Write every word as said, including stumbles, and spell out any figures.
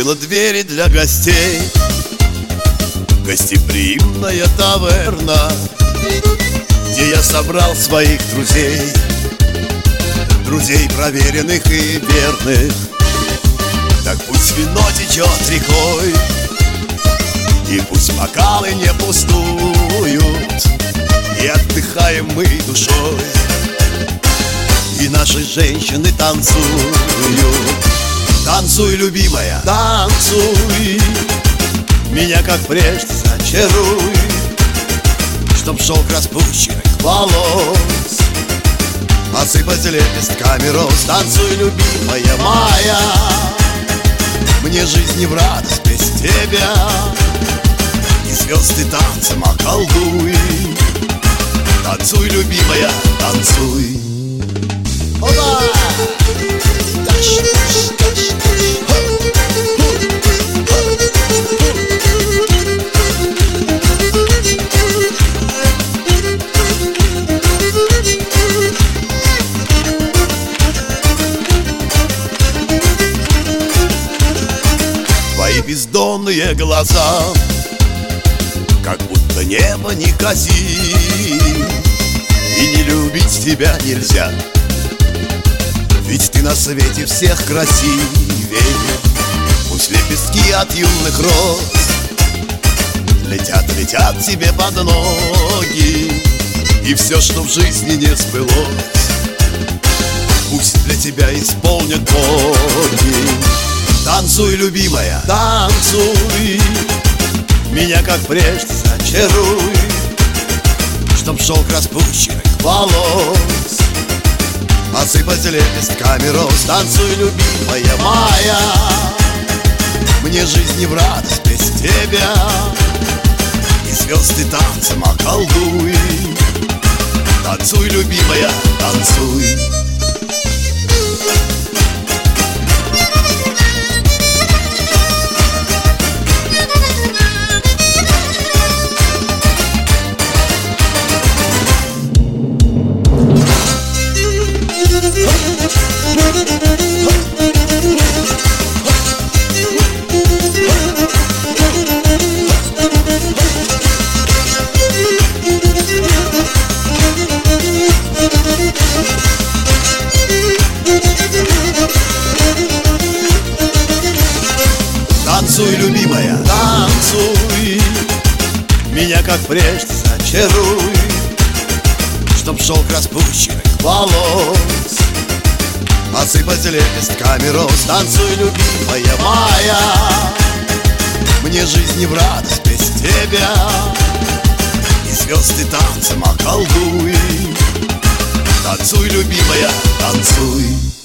открыла двери для гостей. Гостеприимная таверна, где я собрал своих друзей, друзей проверенных и верных. Так пусть вино течет рекой, и пусть бокалы не пустуют, и отдыхаем мы душой, и наши женщины танцуют. Танцуй, любимая, танцуй, меня как прежде зачаруй, чтоб шелк распущенных волос осыпать лепестками роз. Танцуй, любимая моя, мне жизнь не в радость без тебя, и звезды танцем околдуй. Танцуй, любимая, танцуй. Опа! Таш, таш, таш, таш. Твои бездонные глаза, как будто небо неказим, и не любить тебя нельзя, ведь ты на свете всех красивее. Пусть лепестки от юных роз летят, летят тебе под ноги, и все, что в жизни не сбылось, пусть для тебя исполнят боги. Танцуй, любимая, танцуй, меня как прежде зачаруй, чтоб шелк распущенных волос осыпать лепестками роз. Танцуй, любимая моя, мне жизнь не в радость без тебя, и звезды танцем околдуй. Танцуй, любимая, танцуй. Танцуй, любимая, танцуй, меня как прежде зачаруй, чтоб шелк распущенных волос осыпать лепестками роз. Танцуй, любимая моя, мне жизнь не в радость без тебя, и звезды танцем околдуй. Танцуй, любимая, танцуй.